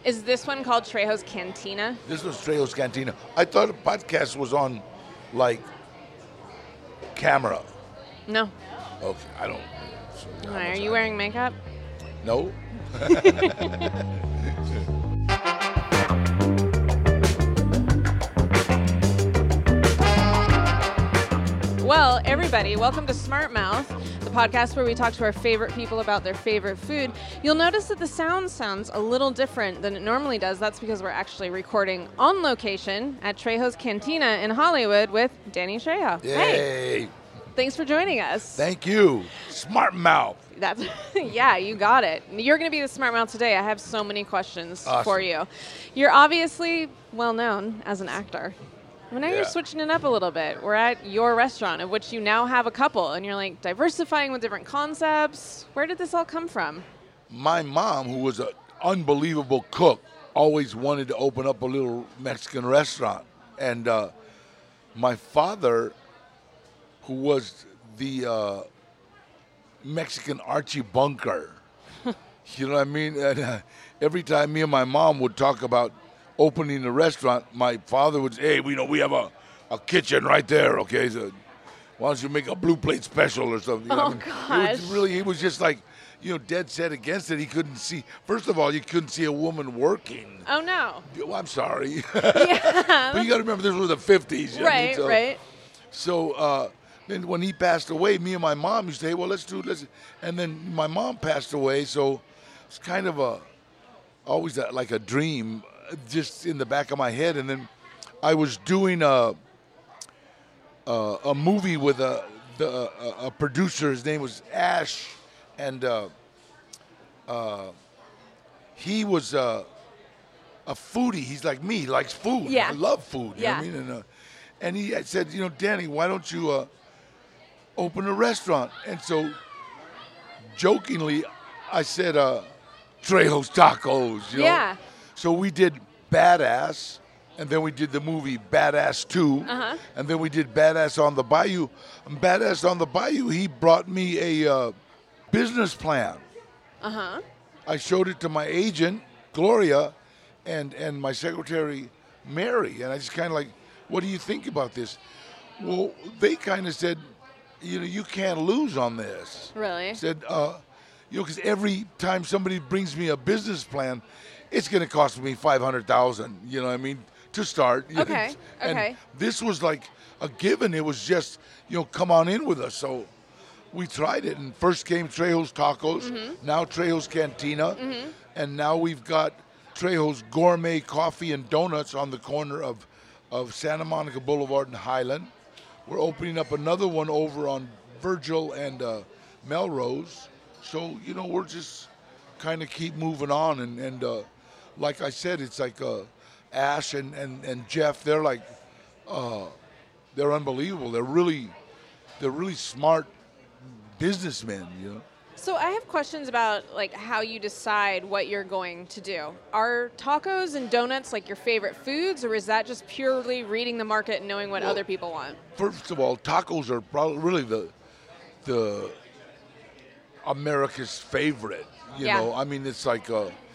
Is this one called Trejo's Cantina? This was Trejo's Cantina. I thought a podcast was on, like, camera. No. Okay, I don't. So, All right, are you wearing makeup? No. Well, everybody, welcome to Smart Mouth, the podcast where we talk to our favorite people about their favorite food. You'll notice that the sound sounds a little different than it normally does. That's because we're actually recording on location at Trejo's Cantina in Hollywood with Danny Trejo. Yay. Hey, thanks for joining us. Thank you. Smart Mouth. That's yeah, you got it. You're going to be the Smart Mouth today. I have so many questions for you. You're obviously well known as an actor. Well, now you're switching it up a little bit. We're at your restaurant, of which you now have a couple, and you're like diversifying with different concepts. Where did this all come from? My mom, who was an unbelievable cook, always wanted to open up a little Mexican restaurant. And my father, who was the Mexican Archie Bunker, you know what I mean? And every time me and my mom would talk about opening a restaurant, my father would say, hey, we have a kitchen right there, okay? So why don't you make a blue plate special or something? You know what I mean? Gosh. He was just like, dead set against it. He couldn't see. First of all, you couldn't see a woman working. Oh, no. Well, I'm sorry. Yeah. But you got to remember, this was the 50s. Right, right. So then when he passed away, me and my mom used to say, well, let's. And then my mom passed away, so it's kind of always like a dream just in the back of my head. And then I was doing a movie with a producer. His name was Ash, and he was a foodie. He's like me, he likes food. Yeah. I love food. Yeah. You know what I mean? And he had said, Danny, why don't you open a restaurant? And so jokingly, I said, Trejo's Tacos. Yeah. So we did Badass, and then we did the movie Badass 2, and then we did Badass on the Bayou. And Badass on the Bayou, he brought me a business plan. I showed it to my agent, Gloria, and my secretary, Mary, and I just kind of like, what do you think about this? Well, they kind of said, you can't lose on this. Really? Said, because every time somebody brings me a business plan, it's going to cost me $500,000. You know what I mean? To start. Okay. And this was like a given. It was just, come on in with us. So we tried it, and first came Trejo's Tacos, now Trejo's Cantina, and now we've got Trejo's Gourmet Coffee and Donuts on the corner of Santa Monica Boulevard and Highland. We're opening up another one over on Virgil and Melrose. So, we're just kind of keep moving on. And like I said, it's like Ash and Jeff, they're like, they're unbelievable. They're really smart businessmen, So I have questions about how you decide what you're going to do. Are tacos and donuts like your favorite foods, or is that just purely reading the market and knowing what other people want? First of all, tacos are probably really the America's favorite. You know, I mean, it's like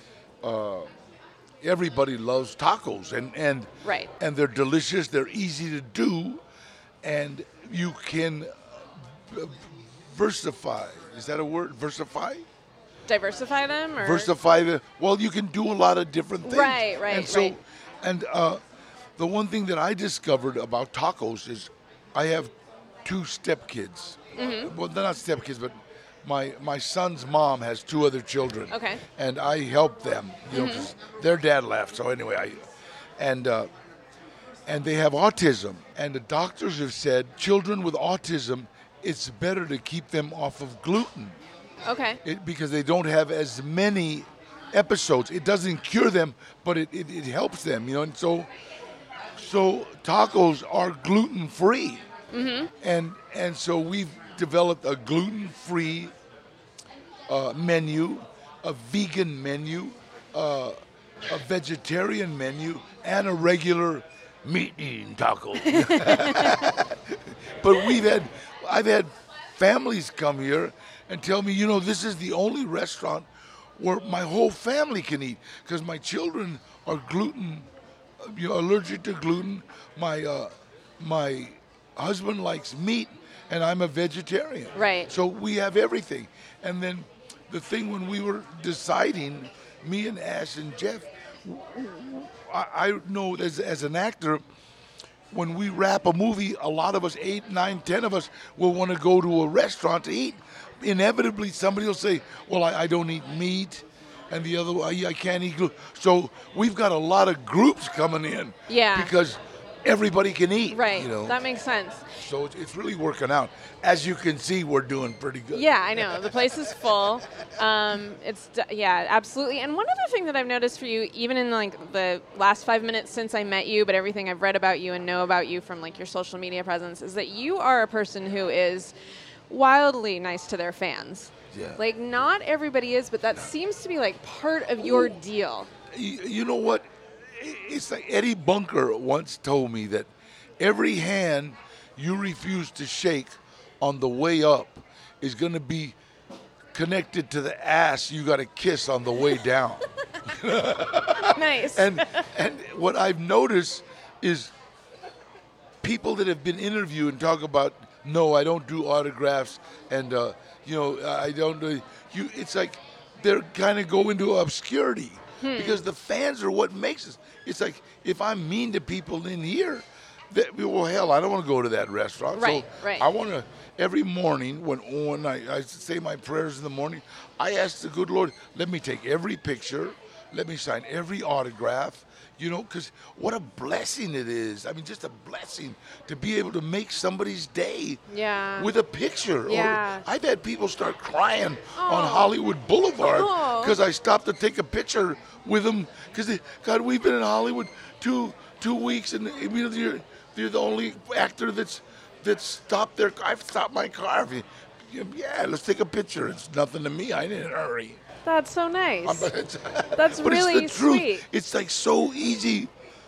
everybody loves tacos, and right. And they're delicious. They're easy to do, and you can versify. Is that a word? Versify? Diversify them, or versify well, you can do a lot of different things. Right. And so, and the one thing that I discovered about tacos is, I have 2 stepkids. Well, they're not stepkids, but my son's mom has 2 other children. Okay. And I help them, 'cause their dad left. So anyway, and they have autism, and the doctors have said children with autism, it's better to keep them off of gluten. Okay. Because they don't have as many episodes. It doesn't cure them, but it helps them, And so tacos are gluten free, and so we've developed a gluten-free menu, a vegan menu, a vegetarian menu, and a regular meat-eating taco. But I've had families come here and tell me, this is the only restaurant where my whole family can eat, because my children are gluten, allergic to gluten. My husband likes meat, and I'm a vegetarian. Right. So we have everything. And then the thing when we were deciding, me and Ash and Jeff, I know as an actor, when we wrap a movie, a lot of us, 8, 9, 10 of us, will want to go to a restaurant to eat. Inevitably, somebody will say, well, I don't eat meat, and the other, I can't eat gluten. So we've got a lot of groups coming in. Yeah. Because everybody can eat. Right. That makes sense. So it's really working out. As you can see, we're doing pretty good. Yeah, I know. The place is full. Yeah, absolutely. And one other thing that I've noticed for you, even in like the last 5 minutes since I met you, but everything I've read about you and know about you from like your social media presence, is that you are a person who is wildly nice to their fans. Yeah. Like not everybody is, but that seems to be like part of your deal. You know what? It's like Eddie Bunker once told me that every hand you refuse to shake on the way up is going to be connected to the ass you got to kiss on the way down. Nice. And what I've noticed is people that have been interviewed and talk about, no, I don't do autographs, and I don't do. It's like they're kind of go into obscurity. Because the fans are what makes us. It's like if I'm mean to people in here, well, hell, I don't want to go to that restaurant. Right, so right. I want to, every morning when I say my prayers in the morning, I ask the good Lord, let me take every picture, let me sign every autograph, because what a blessing it is. I mean, just a blessing to be able to make somebody's day with a picture. Yeah. Or I've had people start crying on Hollywood Boulevard because I stopped to take a picture with them. Because, God, we've been in Hollywood two weeks, and you're the only actor that's stopped their car. I've stopped my car. Yeah, let's take a picture. It's nothing to me. I didn't hurry. That's so nice. That's but really it's the truth. sweet. It's like so easy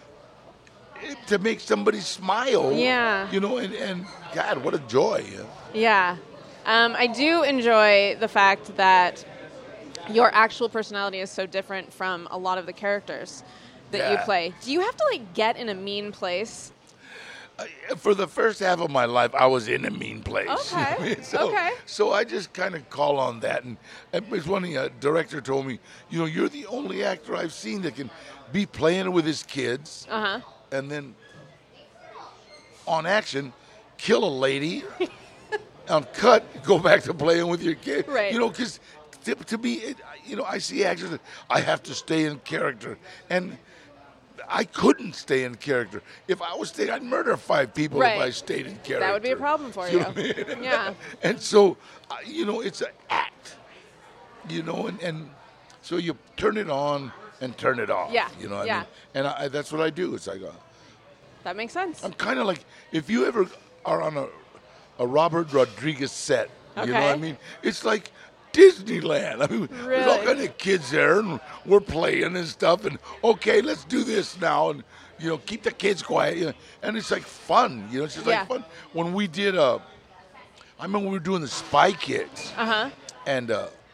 to make somebody smile. Yeah. And God, what a joy. Yeah. I do enjoy the fact that your actual personality is so different from a lot of the characters that you play. Do you have to get in a mean place? For the first half of my life, I was in a mean place. Okay. So I just kind of call on that. And it's funny, a director told me, you're the only actor I've seen that can be playing with his kids and then on action, kill a lady, on cut, go back to playing with your kid. Right. Because to me, I see actors that I have to stay in character. And I couldn't stay in character. If I was staying, I'd murder 5 people if I stayed in character. That would be a problem for you. Know what I mean? Yeah. And so, it's an act, and so you turn it on and turn it off. Yeah. You know what I mean? And that's what I do. It's like, that makes sense. I'm kind of like, if you ever are on a Robert Rodriguez set, you know what I mean? It's like Disneyland. I mean, there's all kind of kids there, and we're playing and stuff. And okay, let's do this now, and keep the kids quiet. And it's like fun. It's just like fun. When we did, I remember we were doing the Spy Kids, and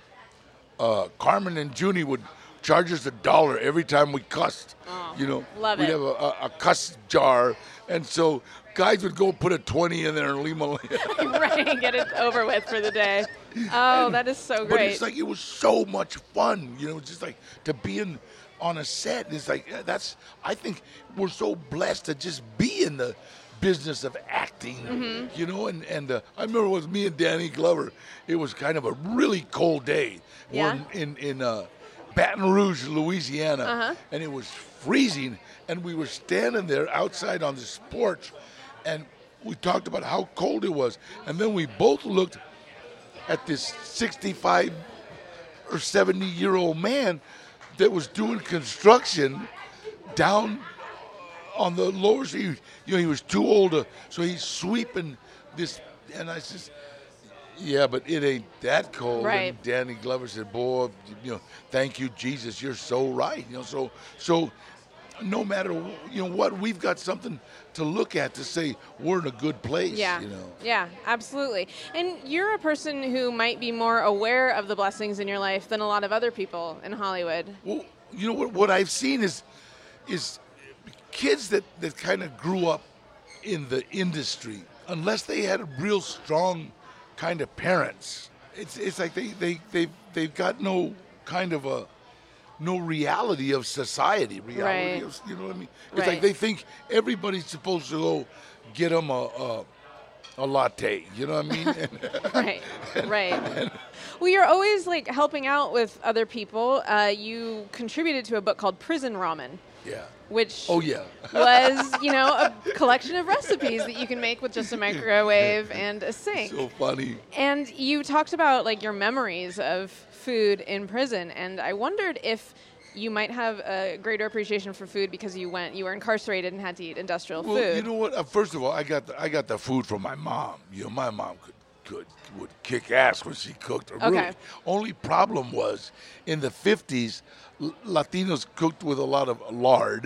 Carmen and Junie would charge us $1 every time we cussed. Love we'd it. have a cuss jar, and so guys would go put a 20 in there and leave them alone. Right, get it over with for the day. Oh, that is so great. But it's like, it was so much fun, it's just like to be on a set. It's like, I think we're so blessed to just be in the business of acting, and I remember it was me and Danny Glover. It was kind of a really cold day. Yeah. We're in Baton Rouge, Louisiana, and it was freezing, and we were standing there outside on this porch, and we talked about how cold it was, and then we both looked at this 65 or 70-year-old man that was doing construction down on the lower street. He was too old so he's sweeping this, and I said, yeah, but it ain't that cold. Right. And Danny Glover said, boy, thank you, Jesus, you're so right. So no matter what, we've got something to look at to say we're in a good place. Yeah. Yeah, absolutely. And you're a person who might be more aware of the blessings in your life than a lot of other people in Hollywood. Well, what I've seen is kids that kind of grew up in the industry, unless they had real strong kind of parents, it's like they've got no kind of no reality of society. Right. Of, you know what I mean? It's like they think everybody's supposed to go get them a latte. You know what I mean? Right. Well, you're always like helping out with other people. You contributed to a book called Prison Ramen. Yeah. Which was, a collection of recipes that you can make with just a microwave and a sink. So funny. And you talked about like your memories of food in prison, and I wondered if you might have a greater appreciation for food because you were incarcerated and had to eat industrial food. Well, you know what? First of all, I got the food from my mom. My mom would kick ass when she cooked. Okay. Really. Only problem was in the 50s, Latinos cooked with a lot of lard.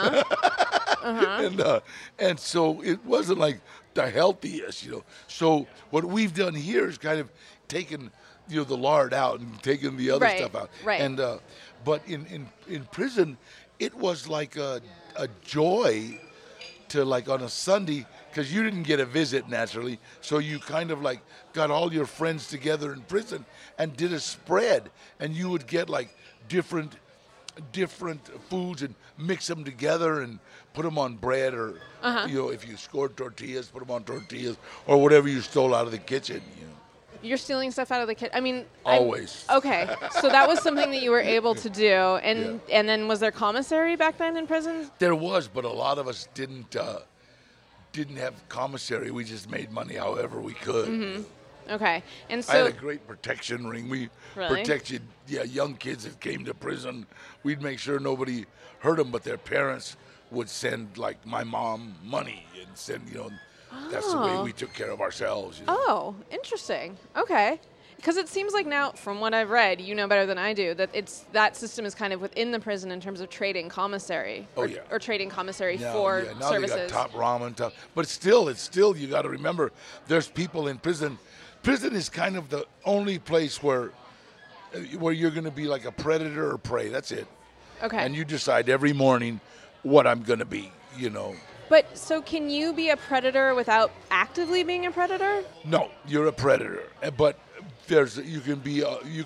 And so it wasn't like the healthiest, So what we've done here is kind of taken, the lard out and taken the other stuff out. Right. And but in prison, it was like a joy to, like, on a Sunday, because you didn't get a visit naturally, so you kind of like got all your friends together in prison and did a spread, and you would get like different foods and mix them together and put them on bread, or if you scored tortillas, put them on tortillas, or whatever you stole out of the kitchen. You're stealing stuff out of the kitchen. I mean, always. Okay, so that was something that you were able to do, and then was there commissary back then in prison? There was, but a lot of us didn't have commissary. We just made money however we could. Mm-hmm. Okay, and so I had a great protection ring. We protected young kids that came to prison. We'd make sure nobody hurt them, but their parents would send, like, my mom money and send, that's the way we took care of ourselves. Oh, interesting. Okay. Because it seems like now, from what I've read, you know better than I do, that that system is kind of within the prison in terms of trading commissary. Or trading commissary for now services. They got top ramen, but still, you got to remember, there's people in prison. Prison is kind of the only place where you're going to be like a predator or prey. That's it. Okay. And you decide every morning what I'm going to be, But so can you be a predator without actively being a predator? No, you're a predator. But you can be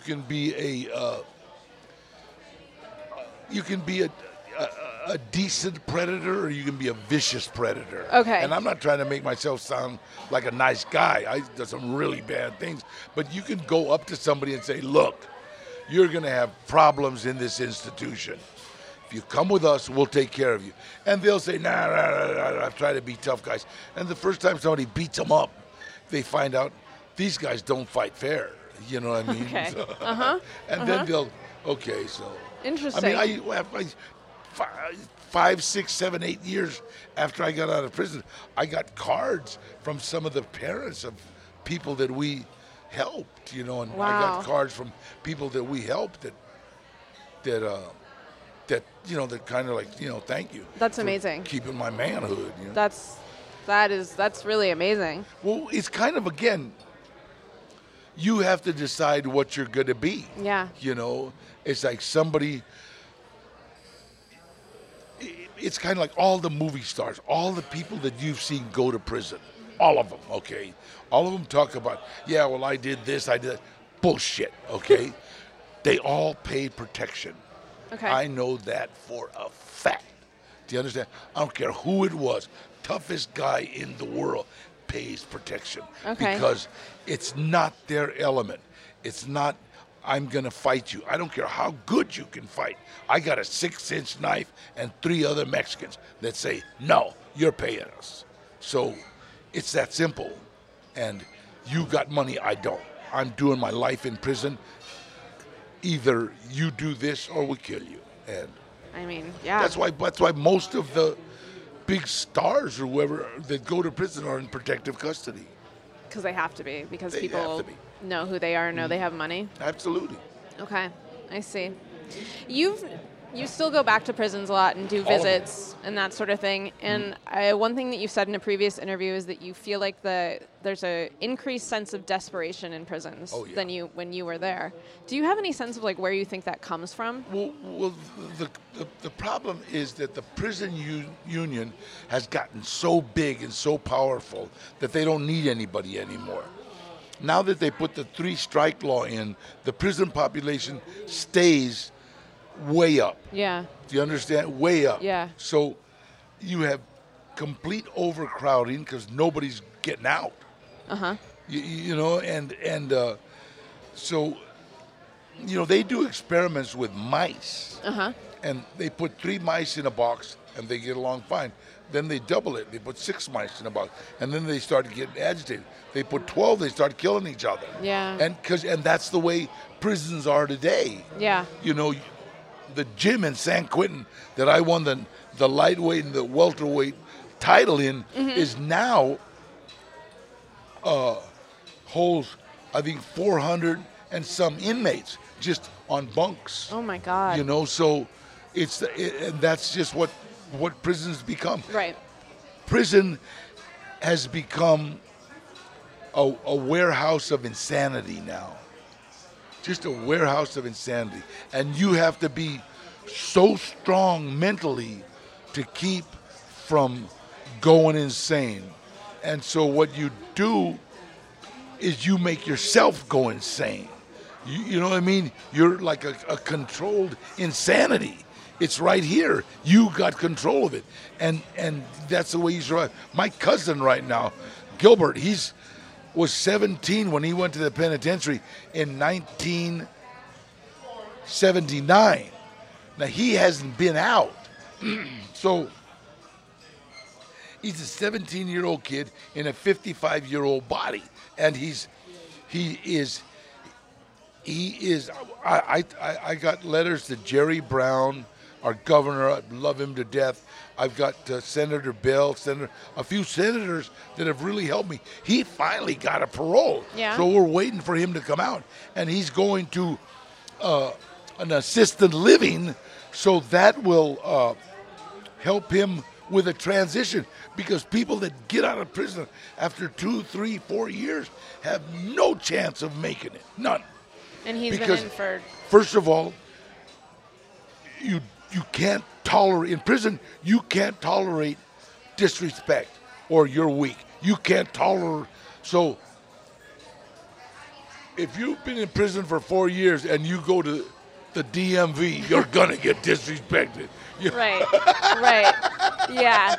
a decent predator, or you can be a vicious predator. Okay. And I'm not trying to make myself sound like a nice guy. I do some really bad things. But you can go up to somebody and say, look, you're going to have problems in this institution. If you come with us, we'll take care of you. And they'll say, nah, I try to be tough guys. And the first time somebody beats them up, they find out these guys don't fight fair. You know what I mean? Okay. Then they'll, so. Interesting. I mean, 5, 6, 7, 8 years after I got out of prison, I got cards from some of the parents of people that we helped, and I got cards from people that we helped that kind of like, thank you. That's amazing. Keeping my manhood. That's really amazing. Well, it's kind of, again, you have to decide what you're going to be. Yeah. It's like somebody. It's kind of like all the movie stars, all the people that you've seen go to prison, all of them, okay? All of them talk about, I did this, I did that. Bullshit, okay? They all pay protection. Okay. I know that for a fact. Do you understand? I don't care who it was. Toughest guy in the world pays protection. Okay. Because it's not their element. It's not, I'm going to fight you. I don't care how good you can fight. I got a 6-inch knife and 3 other Mexicans that say, no, you're paying us. So it's that simple. And you got money, I don't. I'm doing my life in prison. Either you do this or we kill you. And I mean, yeah. That's why most of the big stars or whoever that go to prison are in protective custody. Because they have to be. Because they people know who they are and know they have money. Absolutely. Okay, I see. You've You still go back to prisons a lot and do visits and that sort of thing. And one thing that you said in a previous interview is that you feel like there's an increased sense of desperation in prisons than when you were there. Do you have any sense of like where you think that comes from? Well, the problem is that the prison union has gotten so big and so powerful that they don't need anybody anymore. Now that they put the 3-strike law in, the prison population stays way up. Yeah. Do you understand? Way up. Yeah. So you have complete overcrowding because nobody's getting out. Uh-huh. You know, so, you know, they do experiments with mice. Uh-huh. And they put 3 mice in a box and they get along fine. Then they double it. They put 6 mice in a box. And then they start getting agitated. They put 12, they start killing each other. Yeah. And that's the way prisons are today. Yeah. You know, the gym in San Quentin that I won the lightweight and the welterweight title in is now holds, I think, 400 and some inmates just on bunks. Oh my God. You know, so and that's just what prisons become. Right. Prison has become a warehouse of insanity now. Just a warehouse of insanity. And you have to be so strong mentally to keep from going insane. And so what you do is you make yourself go insane. You know what I mean? You're like a controlled insanity. It's right here. You got control of it. And that's the way you survive. My cousin right now, Gilbert, was 17 when he went to the penitentiary in 1979. Now, he hasn't been out. So he's a 17-year-old kid in a 55-year-old body. And he is I got letters to Jerry Brown, our governor. I love him to death. I've got Senator Bell, a few senators that have really helped me. He finally got a parole. Yeah. So we're waiting for him to come out. And he's going to an assisted living, so that will help him with a transition. Because people that get out of prison after 2, 3, 4 years have no chance of making it. None. And he's been in for... First of all, you can't tolerate, in prison, you can't tolerate disrespect or you're weak. You can't tolerate, so if you've been in prison for 4 years and you go to the DMV, you're gonna get disrespected. Right, right, yeah.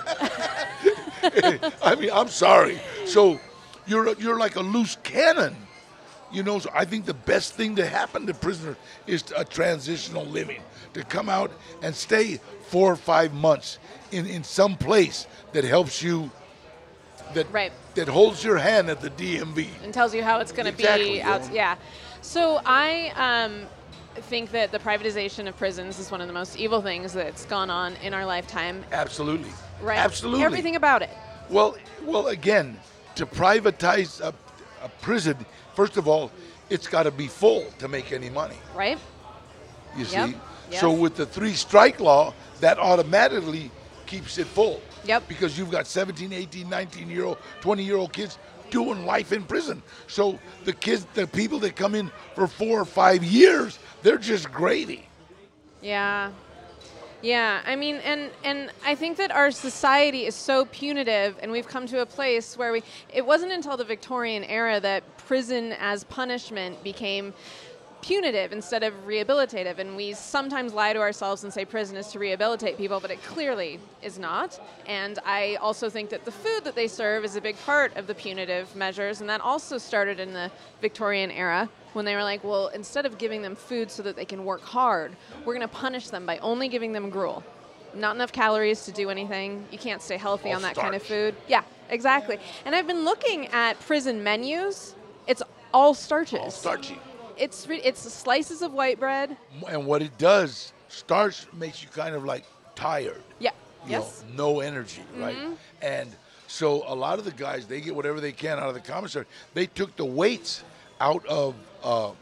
I mean, I'm sorry. So you're like a loose cannon. You know, so I think the best thing to happen to prisoners is a transitional living, to come out and stay 4 or 5 months in some place that helps you, that holds your hand at the DMV. And tells you how it's going to be out. Yeah. So I think that the privatization of prisons is one of the most evil things that's gone on in our lifetime. Absolutely. Right. Absolutely. Everything about it. Well, again, to privatize a prison, first of all, it's got to be full to make any money. Right. You see? Yes. So with the 3-strike law, that automatically keeps it full. Yep. Because you've got 17, 18, 19-year-old, 20-year-old kids doing life in prison. So the people that come in for 4 or 5 years, they're just gravy. Yeah. Yeah, I mean, and I think that our society is so punitive, and we've come to a place where it wasn't until the Victorian era that prison as punishment became punitive instead of rehabilitative. And we sometimes lie to ourselves and say prison is to rehabilitate people, but it clearly is not. And I also think that the food that they serve is a big part of the punitive measures, and that also started in the Victorian era, when they were like, well, instead of giving them food so that they can work hard, we're going to punish them by only giving them gruel. Not enough calories to do anything. You can't stay healthy on that kind of food. Yeah, exactly. And I've been looking at prison menus. It's all starches. All starchy. It's slices of white bread. And what it does, starch makes you kind of like tired. Yeah. You know, no energy, right? And so a lot of the guys, they get whatever they can out of the commissary. They took the weights out of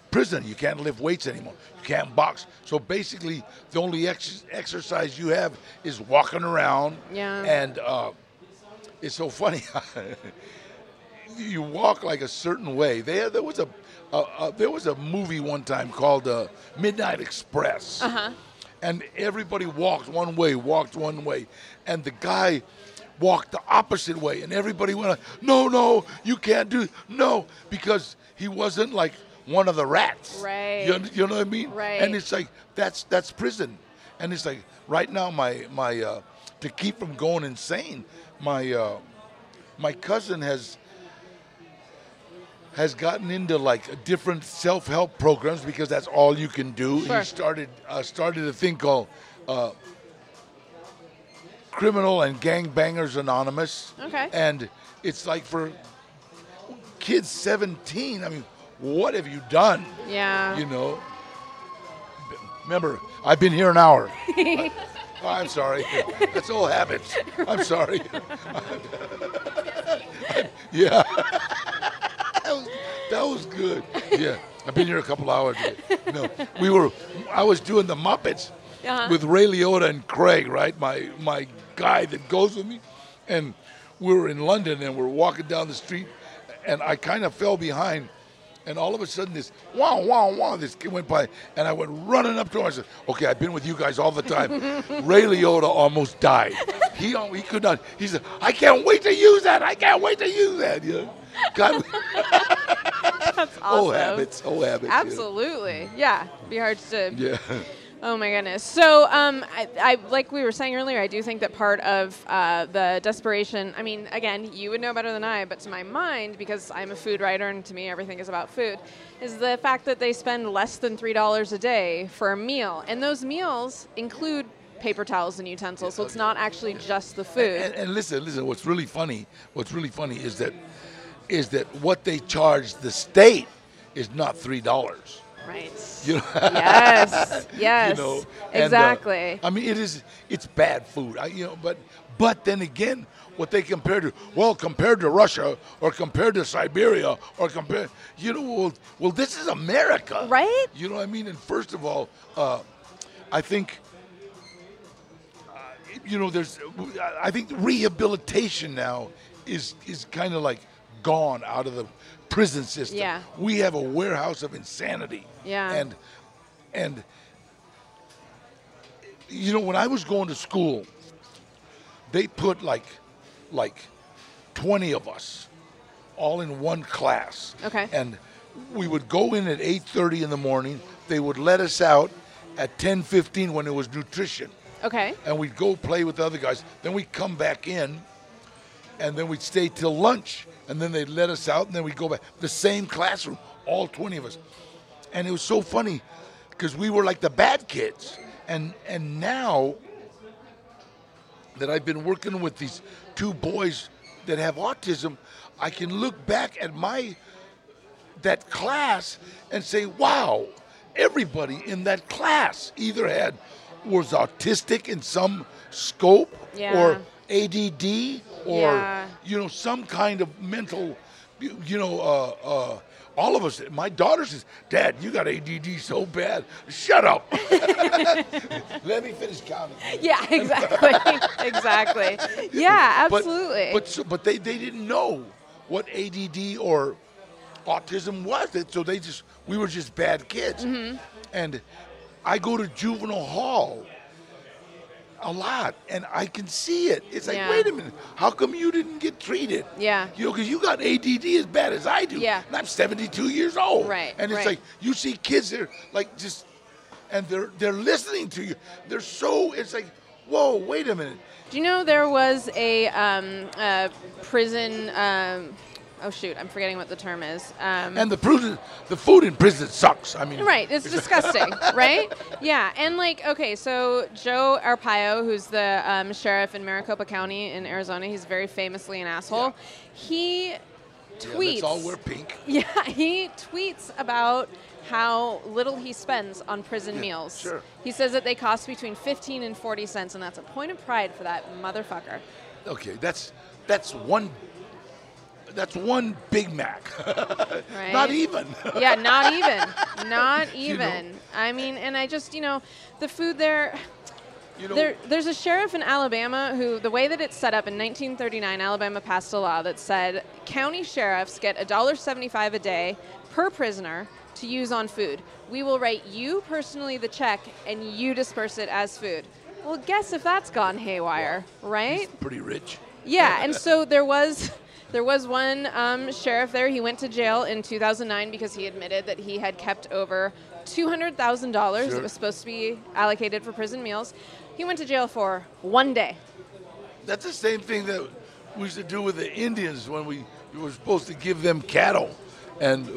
prison. You can't lift weights anymore. You can't box. So basically, the only exercise you have is walking around. Yeah. And it's so funny. You walk like a certain way. There was a movie one time called Midnight Express. Uh-huh. And everybody walked one way, and the guy walked the opposite way, and everybody went like, no, you can't do, no, because he wasn't like one of the rats. Right. You know what I mean? Right. And it's like, that's prison. And it's like, right now, my to keep from going insane, my cousin has gotten into like different self-help programs because that's all you can do. Sure. He started a thing called Criminal and Gangbangers Anonymous. Okay. And it's like for kids 17. I mean, what have you done? Yeah. You know. Remember, I've been here an hour. Oh, I'm sorry. That's old habits. I'm sorry. Yeah. That was good. Yeah. I've been here a couple hours. No, I was doing the Muppets with Ray Liotta and Craig, right? My guy that goes with me. And we were in London and we're walking down the street and I kind of fell behind. And all of a sudden, this wow, this kid went by, and I went running up to him. I said, "Okay, I've been with you guys all the time." Ray Liotta almost died. He could not. He said, "I can't wait to use that. I can't wait to use that." You know? God. That's awesome. Old habits. Absolutely. Yeah. Be hard to. Yeah. Oh my goodness. So, I like we were saying earlier, I do think that part of the desperation. I mean, again, you would know better than I, but to my mind, because I'm a food writer and to me everything is about food, is the fact that they spend less than $3 a day for a meal, and those meals include paper towels and utensils. So it's not actually just the food. And listen. What's really funny is that what they charge the state is not $3. Right. You know? Yes. Yes. You know, exactly. I mean, it's bad food. But then again, what they compared to Russia or compared to Siberia or compared, well, this is America, right? You know what I mean? And first of all, I think, I think the rehabilitation now is kind of like gone out of the prison system. Yeah. We have a warehouse of insanity. Yeah. And when I was going to school, they put like 20 of us all in one class. Okay. And we would go in at 8:30 in the morning. They would let us out at 10:15 when it was nutrition. Okay. And we'd go play with the other guys. Then we'd come back in, and then we'd stay till lunch. And then they'd let us out, and then we'd go back. The same classroom, all 20 of us. And it was so funny because we were like the bad kids. And now that I've been working with these two boys that have autism, I can look back at that class and say, wow, everybody in that class either was autistic in some scope or ADD or some kind of mental, all of us. My daughter says, "Dad, you got ADD so bad." Shut up. Let me finish counting. Yeah, exactly. Yeah, absolutely. But they didn't know what ADD or autism was. So we were just bad kids. Mm-hmm. And I go to juvenile hall a lot, and I can see it. It's like, wait a minute, how come you didn't get treated? Yeah. Because you got ADD as bad as I do. Yeah. And I'm 72 years old. Right. And it's like, you see kids there, like and they're listening to you. It's like, whoa, wait a minute. Do you know there was a prison, oh shoot, I'm forgetting what the term is. And the food in prison sucks. I mean, right, it's disgusting, right? Yeah, and so Joe Arpaio, who's the sheriff in Maricopa County in Arizona, he's very famously an asshole. Yeah. He tweets. Let's all wear pink. Yeah, he tweets about how little he spends on prison meals. Sure. He says that they cost between 15 and 40 cents, and that's a point of pride for that motherfucker. Okay, that's one Big Mac. Right? Not even. Yeah, not even. Not even. You know? I mean, and I just, the food there. There's a sheriff in Alabama who, the way that it's set up in 1939, Alabama passed a law that said county sheriffs get $1.75 a day per prisoner to use on food. We will write you personally the check, and you disperse it as food. Well, guess if that's gone haywire, right? He's pretty rich. Yeah, and so there was one sheriff there. He went to jail in 2009 because he admitted that he had kept over $200,000 that was supposed to be allocated for prison meals. He went to jail for 1 day. That's the same thing that we used to do with the Indians when we were supposed to give them cattle and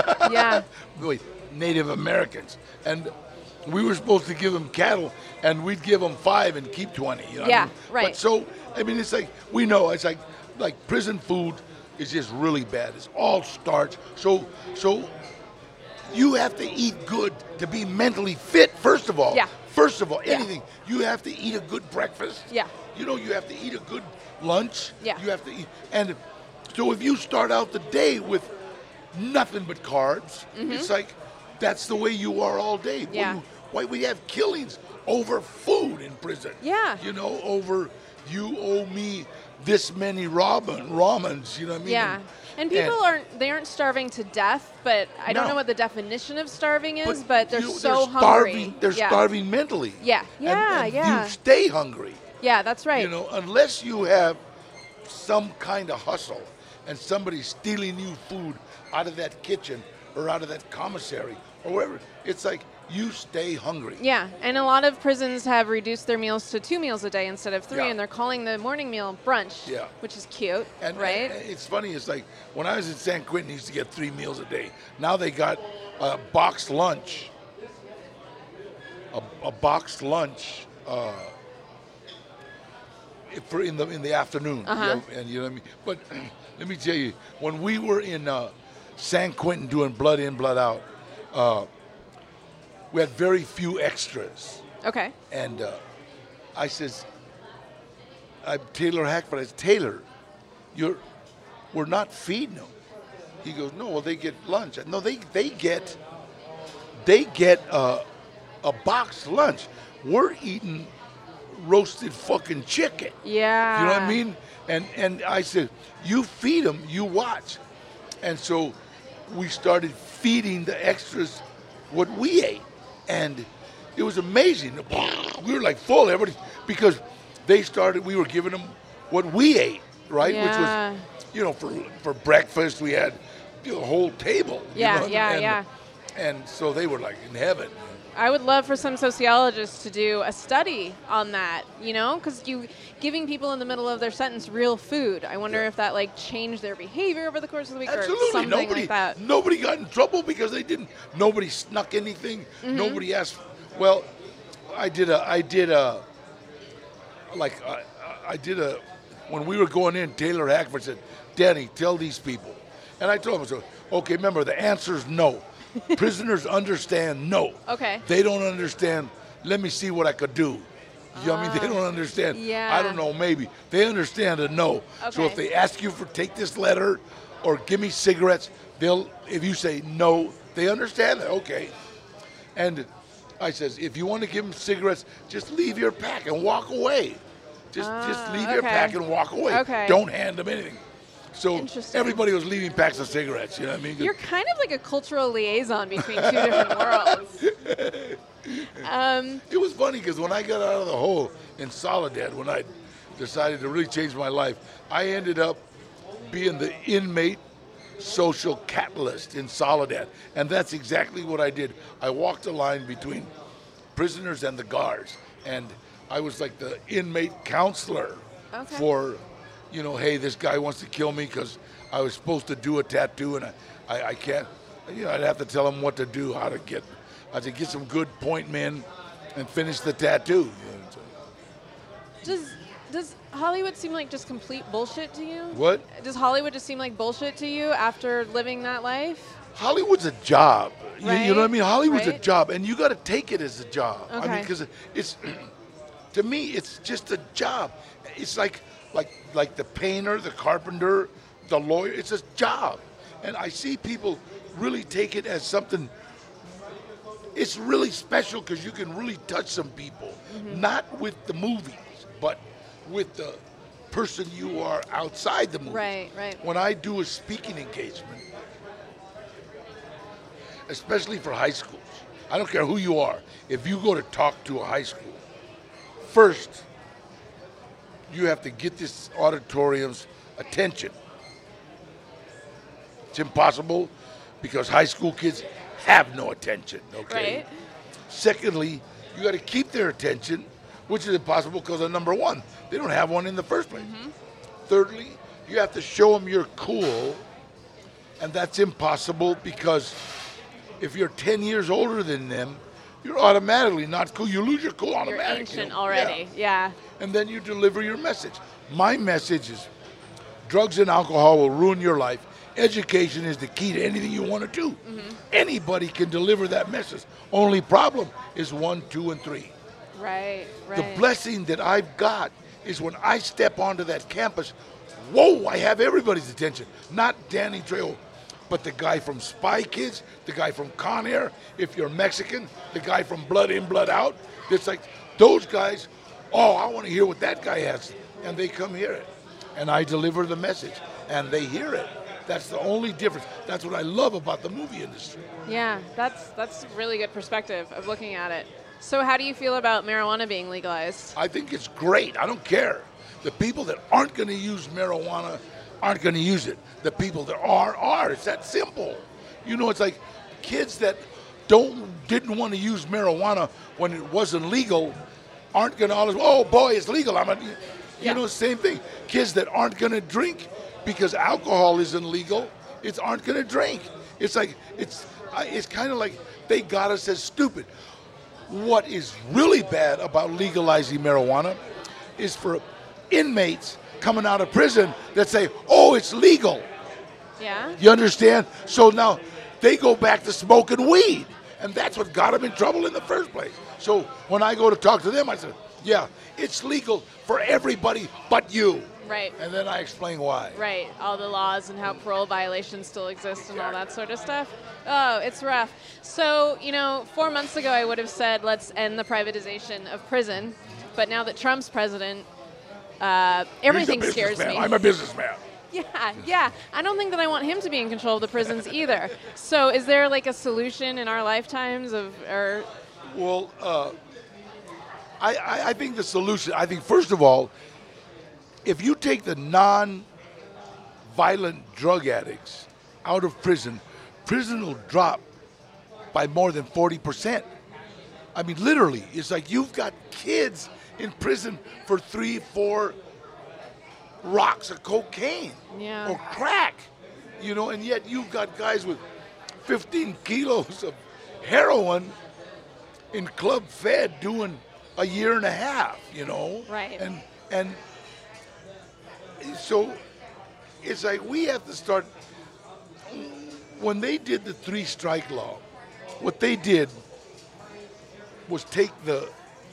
Native Americans. And we were supposed to give them cattle, and we'd give them 5 and keep 20. You know what I mean? Right. But so, I mean, it's like, we know, it's like prison food is just really bad. It's all starch. So you have to eat good to be mentally fit, first of all. Yeah. First of all, anything. You have to eat a good breakfast. Yeah. You have to eat a good lunch. Yeah. You have to eat. And so if you start out the day with nothing but carbs, it's like that's the way you are all day. Yeah. Why we have killings over food in prison. Yeah. Over you owe me this many ramens, you know what I mean? Yeah. And people aren't starving to death, but I don't know what the definition of starving is, but they're so hungry. They're starving mentally. Yeah. And you stay hungry. Yeah, that's right. Unless you have some kind of hustle and somebody's stealing you food out of that kitchen or out of that commissary or wherever, it's like you stay hungry. Yeah, and a lot of prisons have reduced their meals to 2 meals a day instead of 3, and they're calling the morning meal brunch, which is cute, right? And it's funny, it's like when I was in San Quentin, I used to get 3 meals a day. Now they got a boxed lunch. A boxed lunch for in the afternoon. And you know what I mean? But let me tell you, when we were in San Quentin doing Blood In, Blood Out, we had very few extras. Okay. And I says, I'm Taylor Hackford. I said, Taylor, we're not feeding them. He goes, no, well, they get lunch. No, they get a boxed lunch. We're eating roasted fucking chicken. Yeah. You know what I mean? And I said, you feed them, you watch. And so we started feeding the extras what we ate. And it was amazing. We were like full, everybody, because we were giving them what we ate, right? Yeah. Which was, for breakfast, we had a whole table. And so they were like in heaven. I would love for some sociologists to do a study on that, because giving people in the middle of their sentence real food. I wonder if that changed their behavior over the course of the week or something like that. Nobody got in trouble because they didn't. Nobody snuck anything. Nobody asked. Well, when we were going in, Taylor Hackford said, Danny, tell these people. And I told him, okay, remember, the answer is no. Prisoners understand no. Okay. They don't understand, let me see what I could do. You know what I mean? They don't understand. Yeah. I don't know, maybe. They understand a no. Okay. So if they ask you take this letter or give me cigarettes, if you say no, they understand that. Okay. And I says, if you want to give them cigarettes, just leave your pack and walk away. Just leave your pack and walk away. Okay. Don't hand them anything. So everybody was leaving packs of cigarettes, you know what I mean? You're kind of like a cultural liaison between 2 different worlds. It was funny because when I got out of the hole in Soledad, when I decided to really change my life, I ended up being the inmate social catalyst in Soledad. And that's exactly what I did. I walked the line between prisoners and the guards. And I was like the inmate counselor for... hey, this guy wants to kill me because I was supposed to do a tattoo and I can't. I'd have to tell him what to do, I had to get some good point men and finish the tattoo. Does Hollywood seem like just complete bullshit to you? What? Does Hollywood just seem like bullshit to you after living that life? Hollywood's a job. Right? You know what I mean? Hollywood's a job, and you got to take it as a job. Okay. I mean, because it's to me, it's just a job. It's like the painter, the carpenter, the lawyer. It's a job. And I see people really take it as something it's really special because you can really touch some people, not with the movies, but with the person you are outside the movie. Right, right. When I do a speaking engagement, especially for high schools, I don't care who you are. If you go to talk to a high school, first, you have to get this auditorium's attention. It's impossible because high school kids have no attention, okay? Right. Secondly, you got to keep their attention, which is impossible because of number one, they don't have one in the first place. Thirdly, you have to show them you're cool, and that's impossible because if you're 10 years older than them, you're automatically not cool. You lose your cool You're automatically. ancient already. Yeah. And then you deliver your message. My message is drugs and alcohol will ruin your life. Education is the key to anything you want to do. Anybody can deliver that message. Only problem is 1, 2, and 3. Right, right. The blessing that I've got is when I step onto that campus, whoa, I have everybody's attention. Not Danny Trejo, but the guy from Spy Kids, the guy from Con Air, if you're Mexican, the guy from Blood In, Blood Out. It's like those guys, oh, I want to hear what that guy has. And they come hear it. And I deliver the message, and they hear it. That's the only difference. That's what I love about the movie industry. Yeah, that's a really good perspective of looking at it. So how do you feel about marijuana being legalized? I think it's great. I don't care. The people that aren't going to use marijuana aren't going to use it. The people that are. It's that simple. You know, it's like kids that didn't want to use marijuana when it wasn't legal aren't going to always, oh boy, it's legal. You know, same thing. Kids that aren't going to drink because alcohol isn't legal, aren't going to drink. It's like it's kind of like they got us as stupid. What is really bad about legalizing marijuana is for inmates coming out of prison that say, oh, it's legal. Yeah. You understand? So now they go back to smoking weed, and that's what got them in trouble in the first place. So when I go to talk to them, I say, yeah, it's legal for everybody but you. Right. And then I explain why. Right. All the laws and how parole violations still exist and all that sort of stuff. Oh, it's rough. So, 4 months ago I would have said, let's end the privatization of prison. But now that Trump's president, everything scares me. I'm a businessman. Yeah. I don't think that I want him to be in control of the prisons either. So is there like a solution in our lifetimes Well, I think the solution, first of all, if you take the non-violent drug addicts out of prison, prison will drop by more than 40%. I mean, literally, it's like you've got kids in prison for 3-4 rocks of cocaine or crack, and yet you've got guys with 15 kilos of heroin in Club Fed doing a year and a half, Right. And so it's like we have to start. When they did the 3-strike law, what they did was take the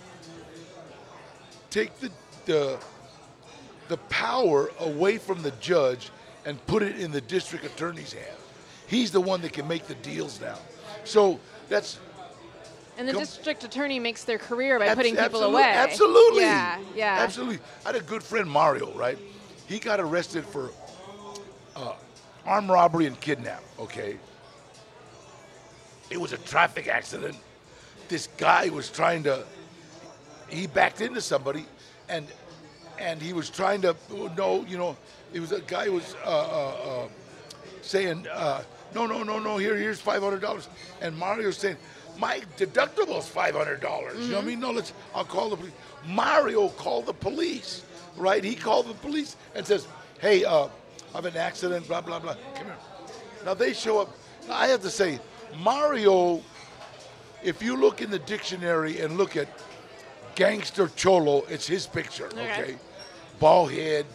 power away from the judge and put it in the district attorney's hands. He's the one that can make the deals now. So that's. And the district attorney makes their career by putting people away. Absolutely. Yeah. Absolutely. I had a good friend, Mario, right? He got arrested for armed robbery and kidnap, okay? It was a traffic accident. This guy was he backed into somebody, and he was trying to, it was a guy who was saying, no, here's $500. And Mario's saying, my deductible's $500. You know what I mean? No, I'll call the police. Mario called the police, right? He called the police and says, hey, I have an accident, blah, blah, blah. Come here. Now they show up. Now, I have to say, Mario, if you look in the dictionary and look at gangster cholo, it's his picture, okay? Bald head,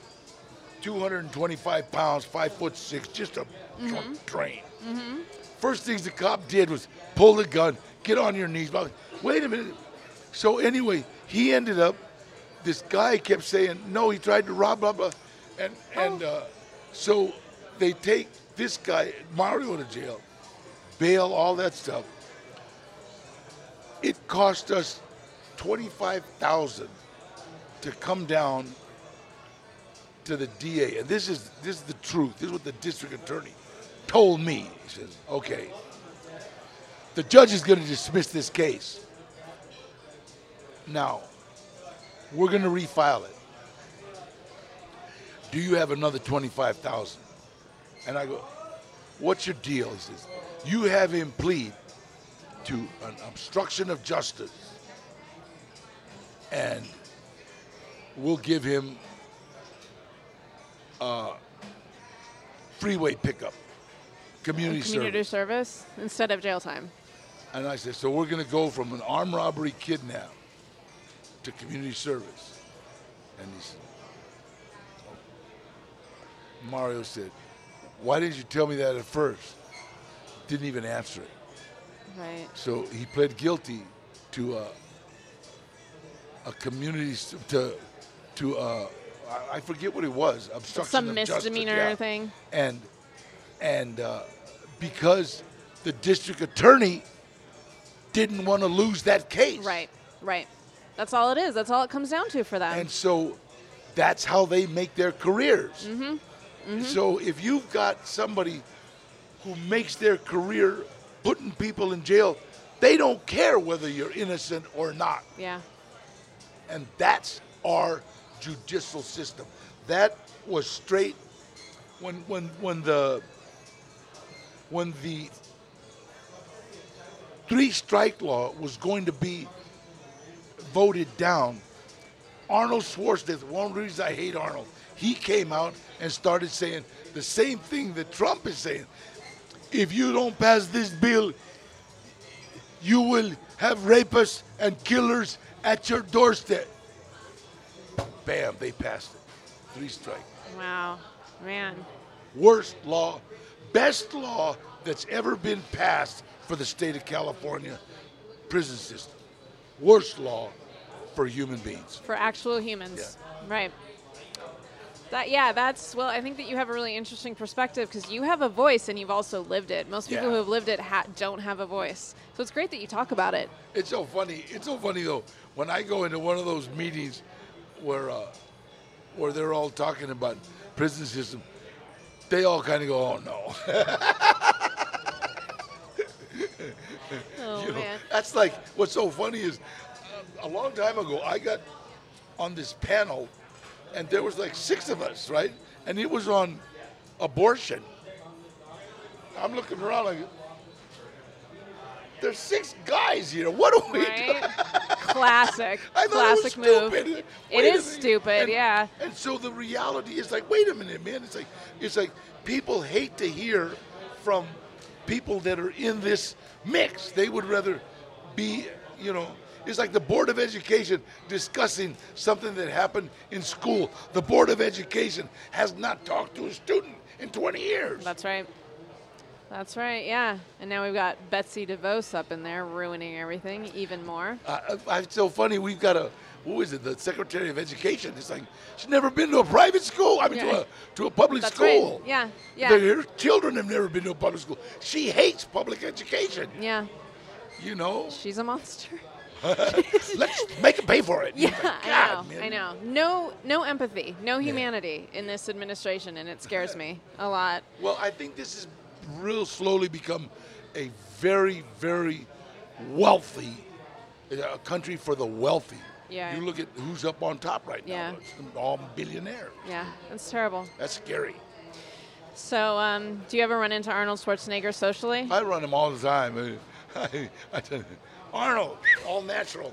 225 pounds, 5'6", just a train. First things the cop did was pull the gun, get on your knees. Wait a minute. So anyway, he ended up, this guy kept saying, no, he tried to rob, blah, blah. And so they take this guy, Mario, to jail, bail, all that stuff. it cost us $25,000 to come down to the DA, and this is the truth. This is what the district attorney told me. He says, "Okay, the judge is going to dismiss this case. Now, we're going to refile it. Do you have another $25,000?" And I go, "What's your deal?" He says, "You have him plead to an obstruction of justice, and we'll give him freeway pickup, community service instead of jail time." And I said, "So we're going to go from an armed robbery kidnap to community service." And he said, Mario said, "Why didn't you tell me that at first?" Didn't even answer it. Right. So he pled guilty to a community I forget what it was, obstruction some of misdemeanor justice, thing. And because the district attorney didn't want to lose that case. Right. That's all it is. That's all it comes down to for them. And so that's how they make their careers. So if you've got somebody who makes their career putting people in jail, they don't care whether you're innocent or not. Yeah. And that's our judicial system. That was straight when the 3-strike law was going to be voted down. Arnold Schwarzenegger, one reason I hate Arnold, he came out and started saying the same thing that Trump is saying. If you don't pass this bill, you will have rapists and killers at your doorstep. Bam, they passed it. 3-strike. Wow, man. Worst law, best law that's ever been passed for the state of California prison system. Worst law for human beings. For actual humans. Yeah. Right. Well, I think that you have a really interesting perspective because you have a voice and you've also lived it. Most people who have lived it don't have a voice. So it's great that you talk about it. It's so funny. It's so funny, though, when I go into one of those meetings where they're all talking about prison system, they all kind of go, "Oh, no." Oh, man. That's like, what's so funny is a long time ago, I got on this panel, and there was like 6 of us, right? And it was on abortion. I'm looking around like, there's 6 guys here. What are we doing? Classic. I thought Classic it was move. stupid. It is stupid, yeah. And so the reality is like, wait a minute, man. It's like people hate to hear from people that are in this mix. They would rather be, it's like the Board of Education discussing something that happened in school. The Board of Education has not talked to a student in 20 years. That's right. That's right, yeah. And now we've got Betsy DeVos up in there ruining everything even more. It's so funny. We've got the Secretary of Education. It's like, she's never been to a private school. I mean, to a public school. Right. Yeah. Her children have never been to a public school. She hates public education. Yeah. She's a monster. Let's make them pay for it. Yeah, God, I know. No empathy, no humanity in this administration, and it scares me a lot. Well, I think this has real slowly become a very, very wealthy country for the wealthy. Yeah. You look at who's up on top right now. It's all billionaires. Yeah, it's terrible. That's scary. So, do you ever run into Arnold Schwarzenegger socially? I run him all the time. I tell you, Arnold, all natural.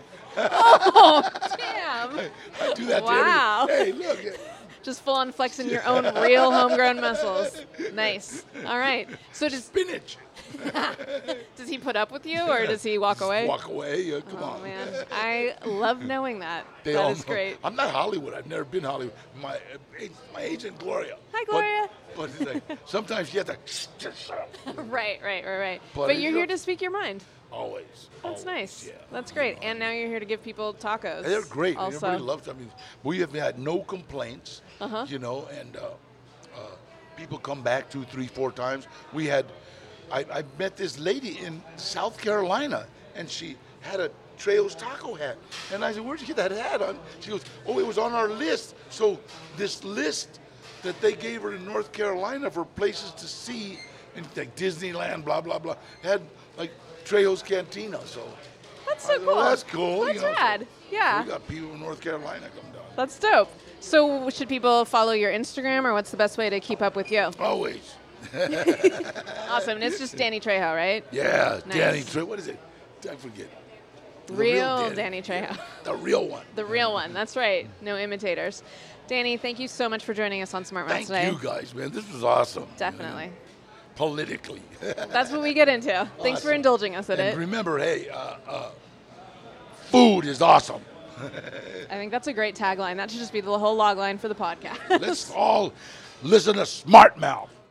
Oh, damn. I do that wow. to everybody. Hey, look. Just full on flexing your own real homegrown muscles. Nice. All right. So spinach. Does he put up with you or does he walk away? Walk away. Come on. Man. I love knowing that. That is great. I'm not Hollywood. I've never been Hollywood. My agent, Gloria. Hi, Gloria. But it's like, sometimes you have to just shut up. Right. But you're here to speak your mind. Always. That's nice. Yeah. That's great. And now you're here to give people tacos. They're great. Also. Everybody loves them. I mean, we have had no complaints, and people come back 2, 3, 4 times. I met this lady in South Carolina, and she had a Trejo's Taco hat. And I said, where'd you get that hat on? She goes, oh, it was on our list. So this list that they gave her in North Carolina for places to see, in like Disneyland, blah, blah, blah, had like Trejo's Cantina. So that's so cool. Well, that's cool. That's rad. So yeah. We got people in North Carolina come down. That's dope. So should people follow your Instagram, or what's the best way to keep up with you? Always. Awesome. And it's just Danny Trejo, right? Yeah, Nice. Danny Trejo. What is it? I forget. The Real Danny Trejo. The real one. The real one. That's right. No imitators. Danny, thank you so much for joining us on Smart Mouth today. Thank you guys, man. This was awesome. Definitely. Politically. That's what we get into. Awesome. Thanks for indulging us in And it. remember, hey, food is awesome. I think that's a great tagline. That should just be the whole log line for the podcast. Let's all listen to Smart Mouth.